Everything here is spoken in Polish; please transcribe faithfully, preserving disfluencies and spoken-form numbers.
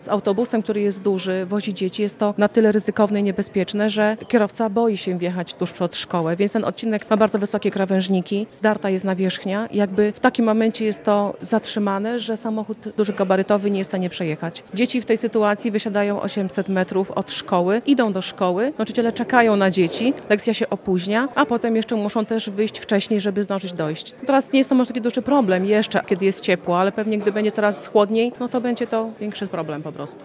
Z autobusem, który jest duży, wozi dzieci, jest to na tyle ryzykowne i niebezpieczne, że kierowca boi się wjechać tuż przed szkołę, więc ten odcinek ma bardzo wysokie krawężniki, zdarta jest nawierzchnia. Jakby w takim momencie jest to zatrzymane, że samochód duży gabarytowy nie jest w stanie przejechać. Dzieci w tej sytuacji wysiadają osiemset metrów od szkoły, idą do szkoły, nauczyciele czekają na dzieci, lekcja się opóźnia, a potem jeszcze muszą też wyjść wcześniej, żeby zdążyć dojść. Teraz nie jest to może taki duży problem jeszcze, kiedy jest ciepło, ale pewnie gdy będzie coraz chłodniej, no to będzie to większy problem po prostu.